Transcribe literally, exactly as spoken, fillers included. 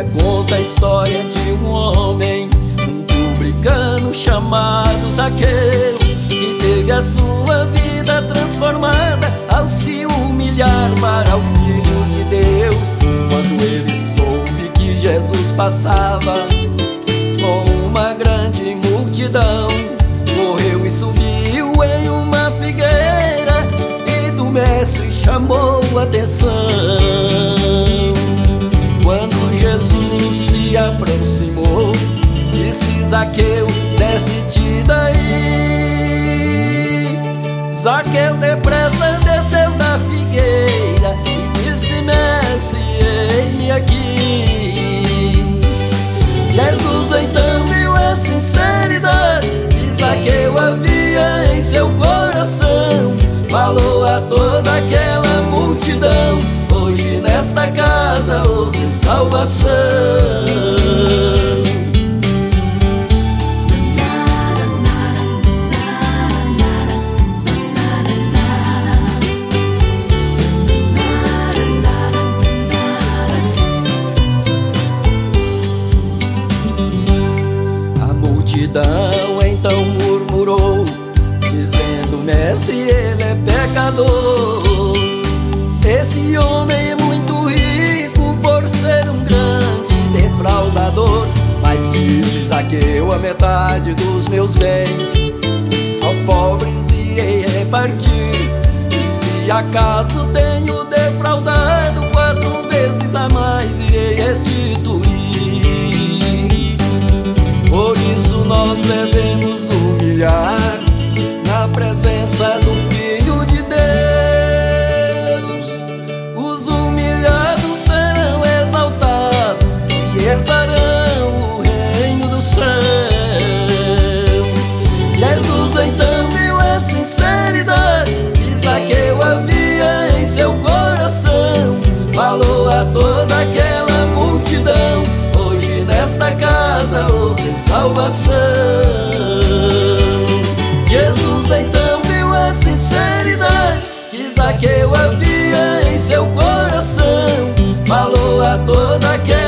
Bíblia conta a história de um homem, um publicano chamado Zaqueu, que teve a sua vida transformada ao se humilhar para o Filho de Deus. Quando ele soube que Jesus passava com uma grande multidão, correu e subiu em uma figueira e do mestre chamou a atenção. Quando Jesus se aproximou, disse: Zaqueu, desce-te daí. Zaqueu depressa desceu da figueira e disse: mestre, eis-me aqui. Jesus então viu a sinceridade que Zaqueu havia em seu coração, falou a toda aquela multidão: hoje nesta casa houve salvação. A multidão então murmurou, dizendo: mestre, ele é pecador. Esse homem é muito rico por ser um grande defraudador. Mas disse Zaqueu: a metade dos meus bens aos pobres irei repartir. E se acaso tenho defraudado, quatro vezes a mais irei restituir. Por isso nós devemos humilhar na presença do Filho de Deus. Os humilhados serão exaltados e herdarão o reino do céu. Jesus então viu a sinceridade que Zaqueu havia em seu coração, falou a toda aquela multidão: hoje nesta casa houve salvação. Jesus então viu a sinceridade que Zaqueu havia em seu coração, falou a toda aquela